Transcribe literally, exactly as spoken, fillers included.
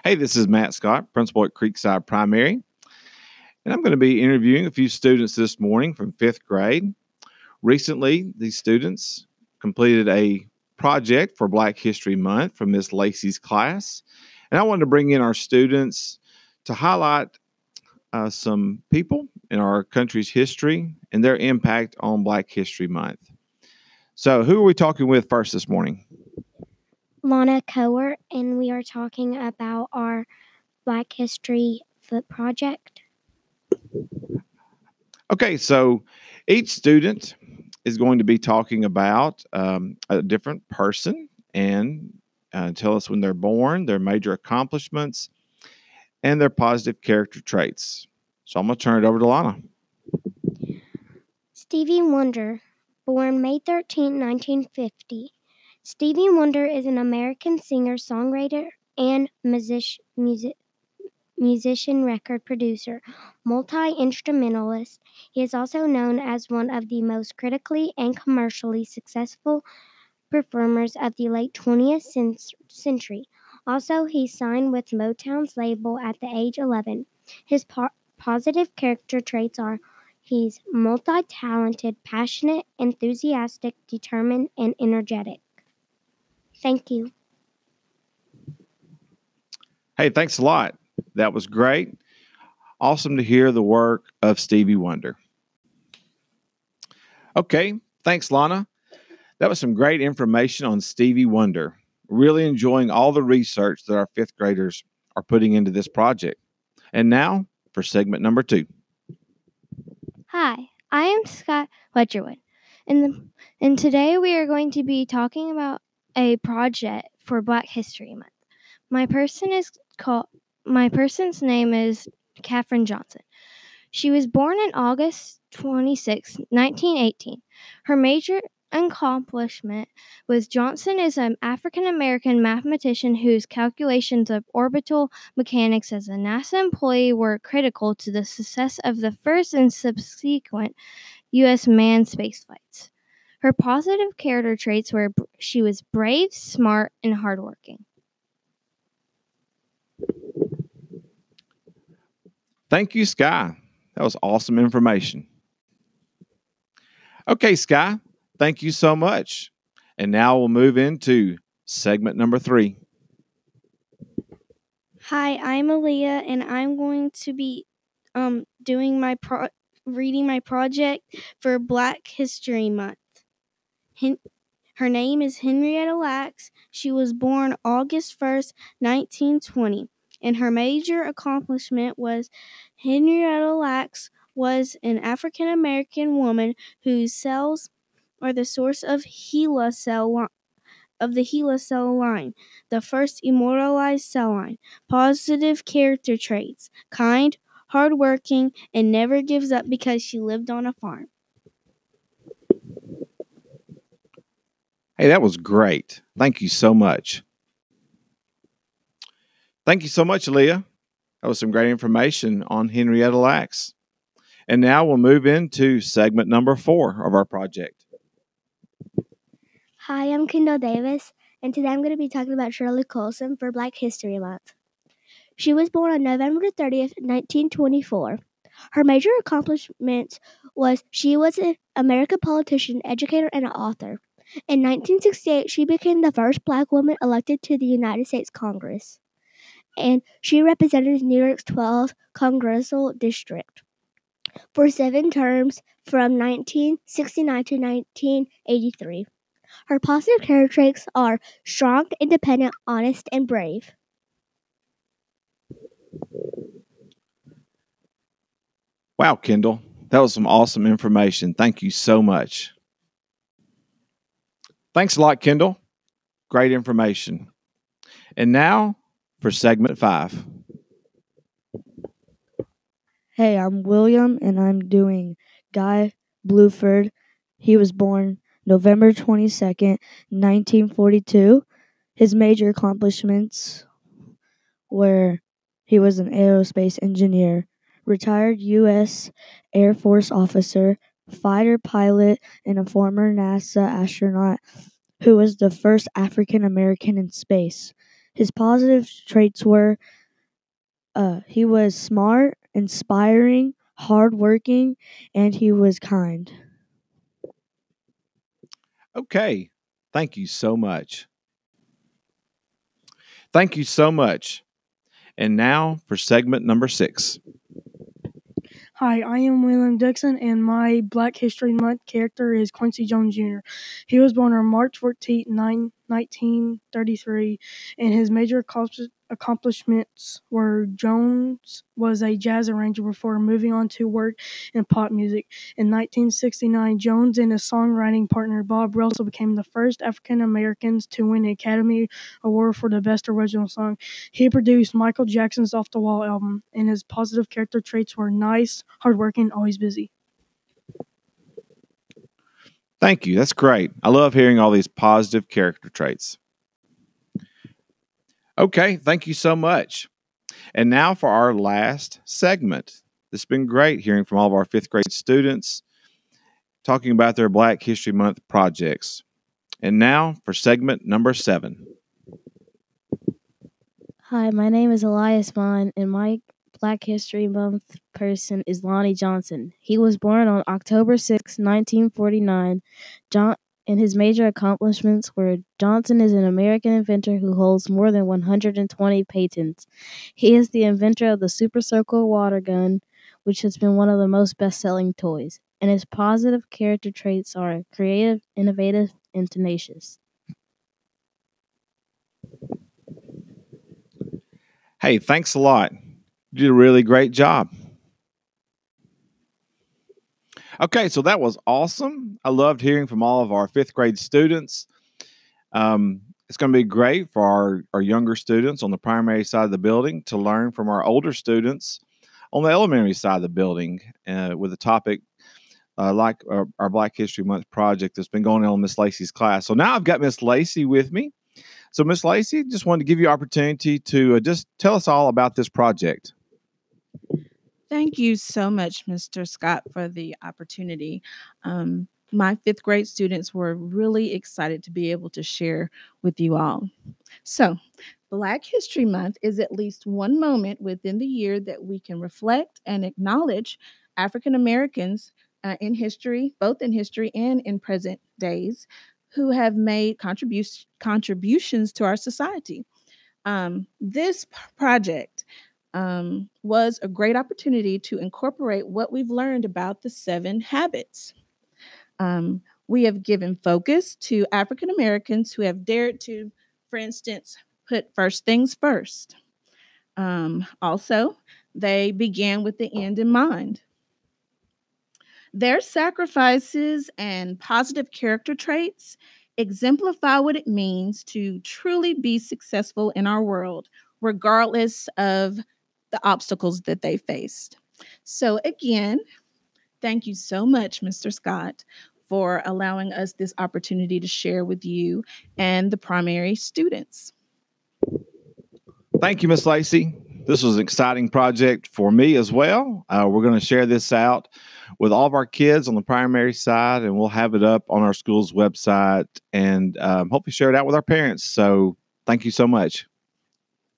Hey, this is Matt Scott, principal at Creekside Primary, and I'm going to be interviewing a few students this morning from fifth grade. Recently, these students completed a project for Black History Month from Miss Lacey's class, and I wanted to bring in our students to highlight uh, some people in our country's history and their impact on Black History Month. So, who are we talking with first this morning? Lana Coer, and we are talking about our Black History Foot Project. Okay, so each student is going to be talking about um, a different person and uh, tell us when they're born, their major accomplishments, and their positive character traits. So I'm going to turn it over to Lana. Stevie Wonder, born May thirteenth, nineteen fifty. Stevie Wonder is an American singer, songwriter, and music, music, musician, record producer, multi-instrumentalist. He is also known as one of the most critically and commercially successful performers of the late twentieth century. Also, he signed with Motown's label at the age of eleven. His po- positive character traits are he's multi-talented, passionate, enthusiastic, determined, and energetic. Thank you. Hey, thanks a lot. That was great. Awesome to hear the work of Stevie Wonder. Okay, thanks, Lana. That was some great information on Stevie Wonder. Really enjoying all the research that our fifth graders are putting into this project. And now for segment number two. Hi, I am Scott Wedgerwood, and, the, and today we are going to be talking about a project for Black History Month. My person is called. My person's name is Katherine Johnson. She was born on August twenty-sixth, nineteen eighteen. Her major accomplishment was Johnson is an African-American mathematician whose calculations of orbital mechanics as a NASA employee were critical to the success of the first and subsequent U S manned spaceflights. Her positive character traits were she was brave, smart, and hardworking. Thank you, Sky. That was awesome information. Okay, Sky, thank you so much. And now we'll move into segment number three. Hi, I'm Aaliyah, and I'm going to be um, doing my pro- reading my project for Black History Month. Hen- Her name is Henrietta Lacks. She was born August first, nineteen twenty, and her major accomplishment was Henrietta Lacks was an African American woman whose cells are the source of HeLa cell line. Of the HeLa cell line, the first immortalized cell line. Positive character traits: kind, hardworking, and never gives up because she lived on a farm. Hey, that was great. Thank you so much. Thank you so much, Aaliyah. That was some great information on Henrietta Lacks. And now we'll move into segment number four of our project. Hi, I'm Kendall Davis, and today I'm going to be talking about Shirley Colson for Black History Month. She was born on November thirtieth, nineteen twenty-four. Her major accomplishments was she was an American politician, educator, and an author. In nineteen sixty-eight, she became the first Black woman elected to the United States Congress, and she represented New York's twelfth Congressional District for seven terms from nineteen sixty-nine to nineteen eighty-three. Her positive character traits are strong, independent, honest, and brave. Wow, Kendall, that was some awesome information. Thank you so much. Thanks a lot, Kendall. Great information. And now for segment five. Hey, I'm William, and I'm doing Guy Bluford. He was born November twenty-second, nineteen forty-two. His major accomplishments were he was an aerospace engineer, retired U S Air Force officer, fighter pilot, and a former NASA astronaut who was the first African American in space. His positive traits were uh, he was smart, inspiring, hardworking, and he was kind. Okay. Thank you so much. Thank you so much. And now for segment number six. Hi, I am William Dixon, and my Black History Month character is Quincy Jones Junior He was born on March fourteenth, nineteen thirty-three, and his major accomplishments were Jones was a jazz arranger before moving on to work in pop music. In nineteen sixty-nine, Jones and his songwriting partner Bob Russell became the first African Americans to win the Academy Award for the Best Original Song. He produced Michael Jackson's Off the Wall album, and his positive character traits were nice, hardworking, always busy. Thank you. That's great. I love hearing all these positive character traits. Okay, thank you so much. And now for our last segment. It's been great hearing from all of our fifth grade students talking about their Black History Month projects. And now for segment number seven. Hi, my name is Elias Vaughn, and my Black History Month person is Lonnie Johnson. He was born on October sixth, nineteen forty-nine. John and his major accomplishments were Johnson is an American inventor who holds more than one hundred twenty patents. He is the inventor of the Super Circle water gun, which has been one of the most best-selling toys. And his positive character traits are creative, innovative, and tenacious. Hey, thanks a lot. You did a really great job. Okay, so that was awesome. I loved hearing from all of our fifth grade students. Um, it's going to be great for our, our younger students on the primary side of the building to learn from our older students on the elementary side of the building uh, with a topic uh, like our, our Black History Month project that's been going on in Miss Lacey's class. So now I've got Miss Lacey with me. So Miss Lacey, just wanted to give you opportunity to uh, just tell us all about this project. Thank you so much, Mister Scott, for the opportunity. Um, my fifth grade students were really excited to be able to share with you all. So, Black History Month is at least one moment within the year that we can reflect and acknowledge African Americans uh, in history, both in history and in present days, who have made contribu- contributions to our society. Um, this p- project Um, was a great opportunity to incorporate what we've learned about the seven habits. Um, we have given focus to African Americans who have dared to, for instance, put first things first. Um, also, they began with the end in mind. Their sacrifices and positive character traits exemplify what it means to truly be successful in our world, regardless of the obstacles that they faced. So again, thank you so much, Mister Scott, for allowing us this opportunity to share with you and the primary students. Thank you, Miss Lacey. This was an exciting project for me as well. Uh, we're going to share this out with all of our kids on the primary side, and we'll have it up on our school's website and um, hopefully share it out with our parents. So thank you so much.